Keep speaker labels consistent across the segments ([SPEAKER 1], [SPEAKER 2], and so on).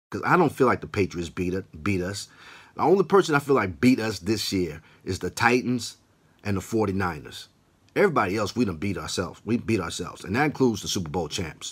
[SPEAKER 1] because I don't feel like the Patriots beat us. The only person I feel like beat us this year is the Titans and the 49ers. Everybody else, we done beat ourselves. We beat ourselves, and that includes the Super Bowl champs.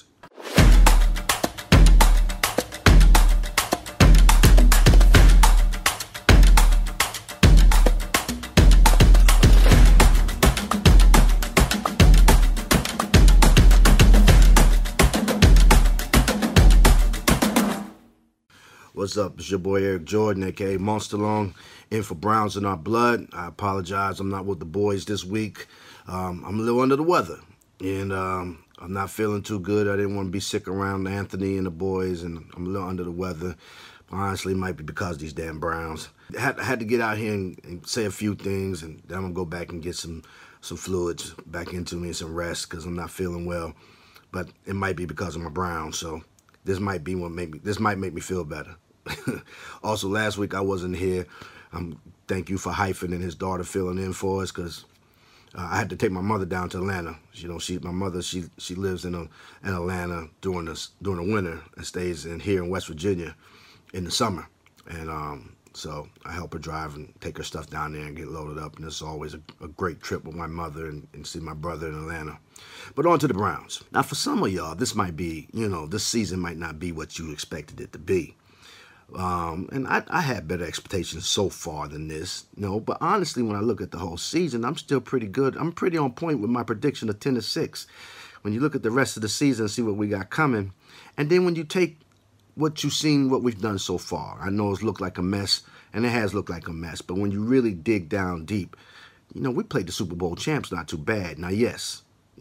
[SPEAKER 1] What's up? It's your boy Eric Jordan, aka Monster Long, in for Browns in Our Blood. I apologize, I'm not with the boys this week. I'm a little under the weather, and I'm not feeling too good. I didn't want to be sick around Anthony and the boys, and I'm a little under the weather. Honestly, it might be because of these damn Browns. I had to get out here and say a few things, and then I'm going to go back and get some fluids back into me and some rest because I'm not feeling well. But it might be because of my Browns, so this might make me feel better. Also, last week I wasn't here. Thank you for Hyphen and his daughter filling in for us, because I had to take my mother down to Atlanta. You know, my mother lives in Atlanta during the winter and stays here in West Virginia in the summer. And so I help her drive and take her stuff down there and get loaded up. And it's always a great trip with my mother and see my brother in Atlanta. But on to the Browns. Now, for some of y'all, this might be, this season might not be what you expected it to be. And I had better expectations so far than this, but honestly, when I look at the whole season, I'm still pretty good. I'm pretty on point with my prediction of 10-6. When you look at the rest of the season and see what we got coming, and then when you take what you've seen, what we've done so far, I know it's looked like a mess, and it has looked like a mess, but when you really dig down deep, we played the Super Bowl champs not too bad. Now, yes,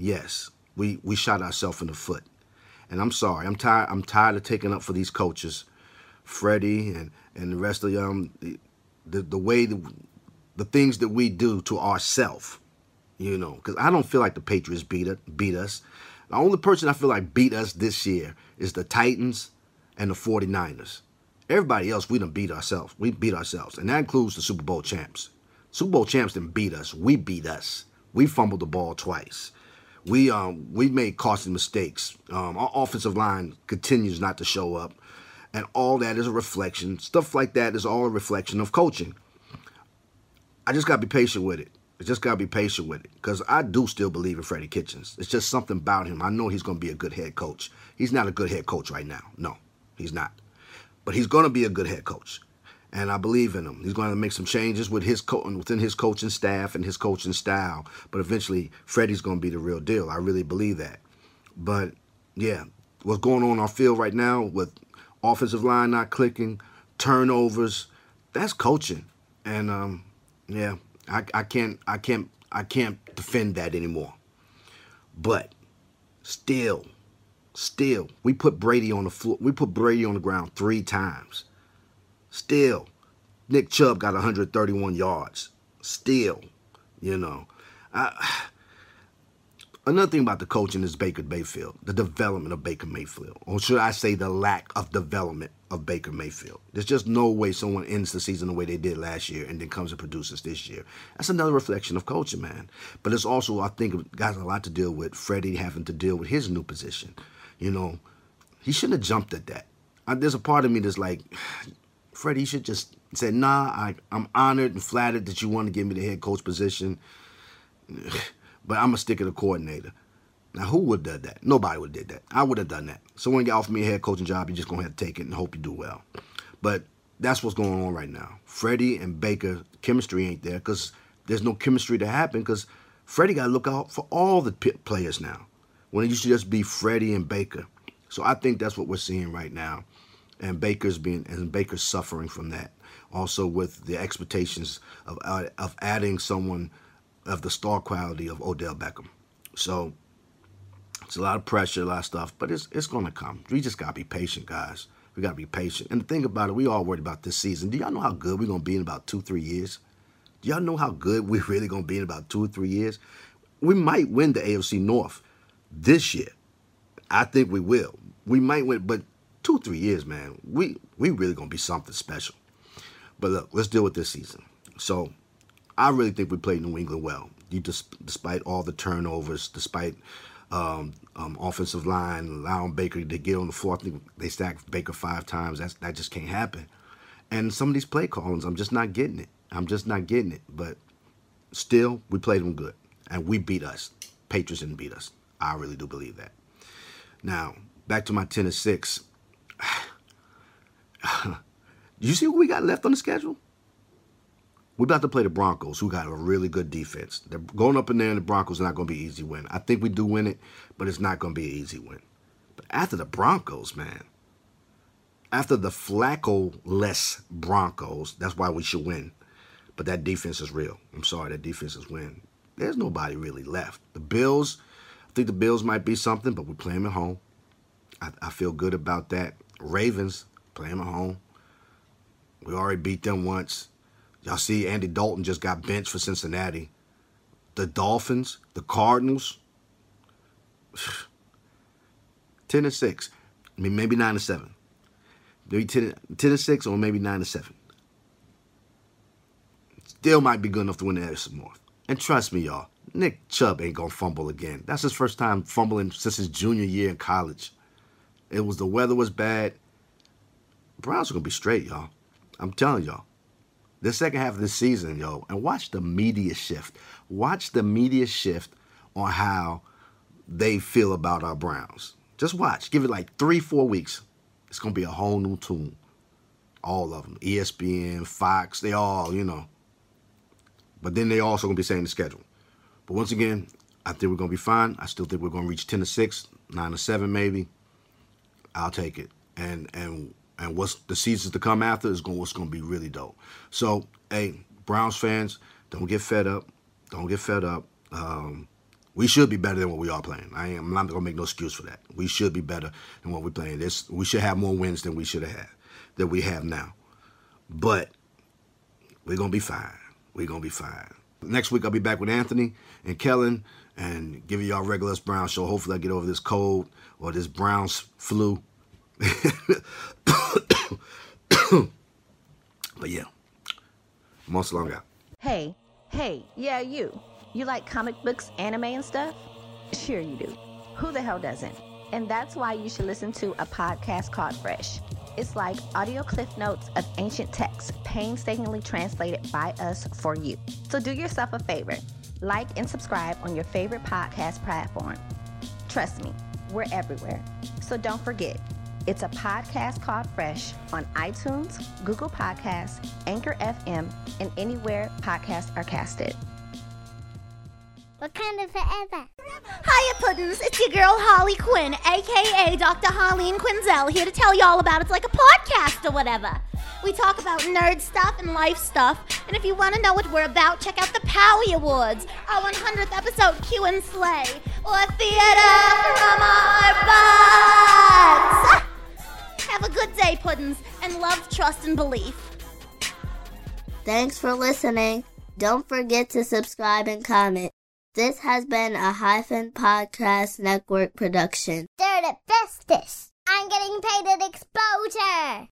[SPEAKER 1] we shot ourselves in the foot, and I'm sorry. I'm tired of taking up for these coaches, Freddie and the rest of the way the things that we do to ourselves, because I don't feel like the Patriots beat us. The only person I feel like beat us this year is the Titans and the 49ers. Everybody else, we done beat ourselves. We beat ourselves, and that includes the Super Bowl champs. Super Bowl champs didn't beat us. We beat us. We fumbled the ball twice. We made costly mistakes. Our offensive line continues not to show up. And all that is a reflection. Stuff like that is all a reflection of coaching. I just got to be patient with it. Because I do still believe in Freddie Kitchens. It's just something about him. I know he's going to be a good head coach. He's not a good head coach right now. No, he's not. But he's going to be a good head coach. And I believe in him. He's going to make some changes within his coaching staff and his coaching style. But eventually, Freddie's going to be the real deal. I really believe that. But, yeah, what's going on our field right now with offensive line not clicking, turnovers, that's coaching. And I can't defend that anymore. But still, we put Brady on the floor. We put Brady on the ground 3 times. Still, Nick Chubb got 131 yards. Still, Another thing about the coaching is Baker Mayfield, the development of Baker Mayfield, or should I say the lack of development of Baker Mayfield. There's just no way someone ends the season the way they did last year and then comes and produces this year. That's another reflection of coaching, man. But it's also, I think, it got a lot to deal with Freddie having to deal with his new position. He shouldn't have jumped at that. There's a part of me that's like, Freddie should just say, nah, I'm honored and flattered that you want to give me the head coach position. But I'm going to stick at a coordinator. Now, who would have done that? Nobody would have did that. I would have done that. Someone offered me a head coaching job, you're just going to have to take it and hope you do well. But that's what's going on right now. Freddie and Baker, chemistry ain't there because there's no chemistry to happen because Freddie got to look out for all the players now when it used to just be Freddie and Baker. So I think that's what we're seeing right now. And Baker's suffering from that. Also with the expectations of adding someone of the star quality of Odell Beckham. So it's a lot of pressure, a lot of stuff, but it's going to come. We just got to be patient, guys. We got to be patient. And the thing about it, we all worried about this season. Do y'all know how good we're going to be in about 2-3 years? Do y'all know how good we're really going to be in about 2 or 3 years? We might win the AFC North this year. I think we will. We might win, but 2 or 3 years, man, we really going to be something special. But look, let's deal with this season. So I really think we played New England well. Despite all the turnovers, despite offensive line, allowing Baker to get on the floor. I think they stacked Baker 5 times. That just can't happen. And some of these play callings, I'm just not getting it. But still, we played them good. And we beat us. Patriots didn't beat us. I really do believe that. Now, back to my 10-6. You see what we got left on the schedule? We're about to play the Broncos, who got a really good defense. They're going up in there, and the Broncos are not going to be an easy win. I think we do win it, but it's not going to be an easy win. But after the Broncos, man, after the Flacco-less Broncos, that's why we should win. But that defense is real. I'm sorry, that defense is win. There's nobody really left. The Bills, I think the Bills might be something, but we play them at home. I feel good about that. Ravens, play them at home. We already beat them once. Y'all see Andy Dalton just got benched for Cincinnati. The Dolphins, the Cardinals, 10-6. I mean, maybe 9-7. Maybe 10-6 or maybe 9-7. Still might be good enough to win the NFC North. And trust me, y'all, Nick Chubb ain't going to fumble again. That's his first time fumbling since his junior year in college. The weather was bad. Browns are going to be straight, y'all. I'm telling y'all. The second half of the season, yo, and watch the media shift. Watch the media shift on how they feel about our Browns. Just watch. Give it like 3-4 weeks. It's going to be a whole new tune. All of them. ESPN, Fox, they all, But then they also going to be saying the schedule. But once again, I think we're going to be fine. I still think we're going to reach 10-6, 9-7 maybe. I'll take it. And what's the seasons to come after is what's going to be really dope. So, hey, Browns fans, don't get fed up. We should be better than what we are playing. I'm not going to make no excuse for that. We should be better than what we're playing. We should have more wins than we should have had, than we have now. But we're going to be fine. Next week, I'll be back with Anthony and Kellen and giving y'all regular Browns show. Hopefully, I get over this cold or this Browns flu. But yeah, Monster Long out.
[SPEAKER 2] Hey, yeah, you. You like comic books, anime, and stuff? Sure you do. Who the hell doesn't? And that's why you should listen to a podcast called Fresh. It's like audio cliff notes of ancient texts, painstakingly translated by us for you. So do yourself a favor. Like and subscribe on your favorite podcast platform. Trust me, we're everywhere. So don't forget, it's a podcast called Fresh on iTunes, Google Podcasts, Anchor FM, and anywhere podcasts are casted.
[SPEAKER 3] Wakanda forever.
[SPEAKER 4] Hiya, Puddins. It's your girl, Holly Quinn, a.k.a. Dr. Holly and Quinzel, here to tell y'all about It's Like a Podcast or whatever. We talk about nerd stuff and life stuff, and if you want to know what we're about, check out the Powie Awards, our 100th episode, Q and Slay, or Theater from Our Butts. Have a good day, Puddins, and love, trust, and belief.
[SPEAKER 3] Thanks for listening. Don't forget to subscribe and comment. This has been a Hyphen Podcast Network production. They're the bestest. I'm getting paid at exposure.